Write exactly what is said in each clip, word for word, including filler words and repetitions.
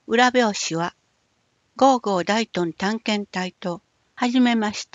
裏表紙は、ゴーゴー大東探検隊と、はじめまして。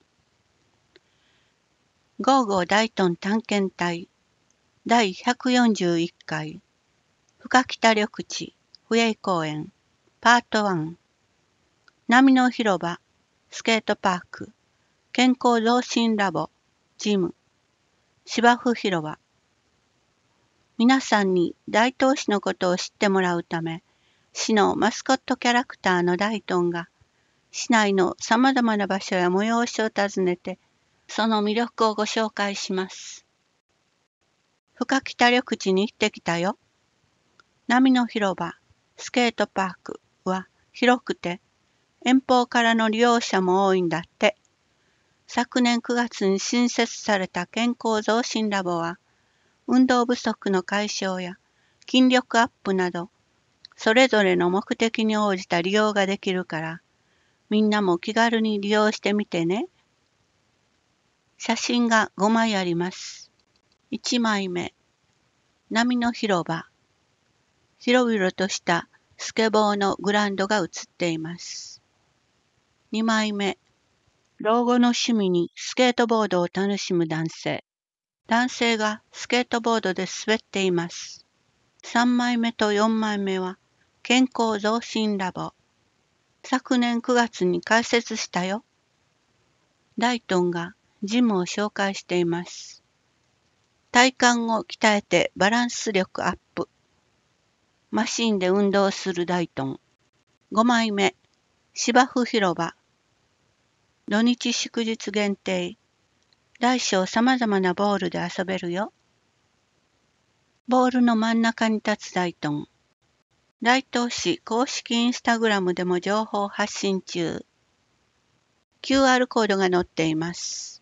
ゴーゴー大東探検隊だいひゃくよんじゅういっかい深北緑地不営公園パートワン波の広場スケートパーク健康増進ラボジム芝生広場皆さんに大東市のことを知ってもらうため市のマスコットキャラクターの大東が市内のさまざまな場所や催しを訪ねてその魅力をご紹介します。深北緑地に行ってきたよ。波の広場、スケートパークは広くて、遠方からの利用者も多いんだって。昨年くがつに新設された健康増進ラボは、運動不足の解消や筋力アップなど、それぞれの目的に応じた利用ができるから、みんなも気軽に利用してみてね。写真がごまいあります。いちまいめ、波の広場。広々としたスケボーのグラウンドが写っています。にまいめ、老後の趣味にスケートボードを楽しむ男性。男性がスケートボードで滑っています。さんまいめとよんまいめは健康増進ラボ。昨年くがつに開設したよ。大東がジムを紹介しています。体幹を鍛えてバランス力アップ。マシンで運動する大東。ごまいめ、芝生広場。土日祝日限定。大小さまざまなボールで遊べるよ。ボールの真ん中に立つ大東。大東市公式インスタグラムでも情報発信中。キューアール コードが載っています。